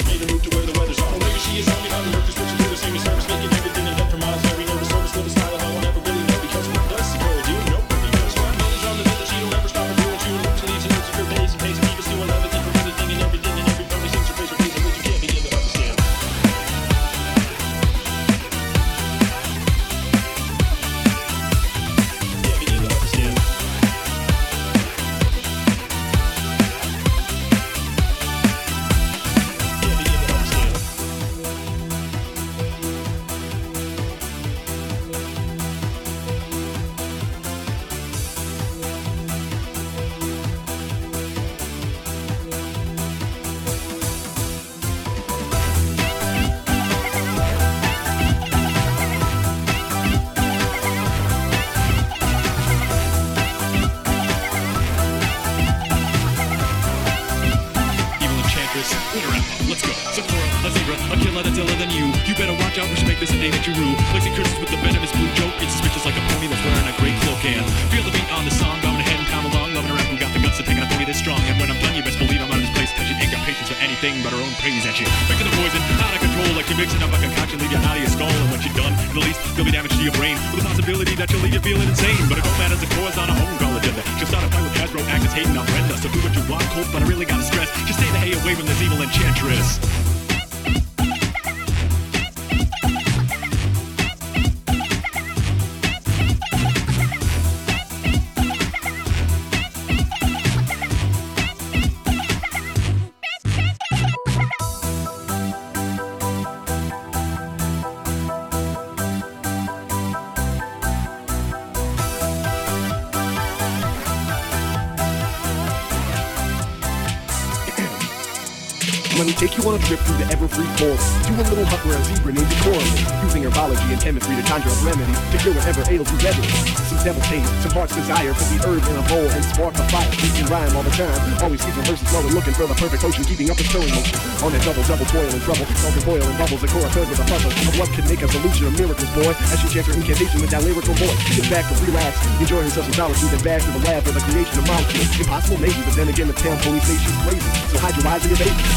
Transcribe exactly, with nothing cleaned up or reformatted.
made her move to where the weather's on. Well, maybe she is only on the work description to the same as service, making everything in depth from miles. Very nervous, sort of still the style of I will never really know because what does she go do? Nobody knows. Five millions on the bit that she don't ever stop her doing. She will lose and leaves and lives her days and pays and keep us doing everything for anything and everything and everybody sings her praise her praise and you can't begin to understand. Can't begin to understand. Let's go. Sakura, a zebra, a killer that's iller than you. You better watch out, we should make this a day that you rue. Lexi Curtis with the venomous blue joke. It's suspicious like a pony that's wearing a great cloak and feel the beat on the song. Going ahead and come along, loving around who got the guts to take on a pony this strong. And when I'm done, you best believe I'm out of this place, cause you ain't got patience for anything but her own praise at you. Back to the poison, out of control, like you're mixing up like a concoction, leave you out of your skull. And when you're done, at least there'll be damage to your brain, with the possibility that you'll leave you feeling insane. But it don't matter, the core's on a home call agenda. She'll start a fight with Hasbro, act as hating on Brenda. So do what you want, Colt, but I really gotta stress, just stay the hay away from this evil enchantress. Let me take you on a trip through the ever-free forest to a little hut where a zebra named Coralie, using herbology and chemistry to conjure up remedies to cure whatever ails you better. Some devil taste, some heart's desire, put the herb in a bowl and spark a fire. We can rhyme all the time, always keeping verses flowing, looking for the perfect potion, keeping up the stirring motion. On that double, double toil and trouble, salt and boil and bubbles, the core filled with a puzzle of what could make a solution of miracles, boy. As she chants her incantation with that lyrical voice, get back to relax, enjoy herself some solitude, then back to the lab for the creation of molecules. Impossible maybe, but then again the town police say she's crazy. So hide your eyes and your baby,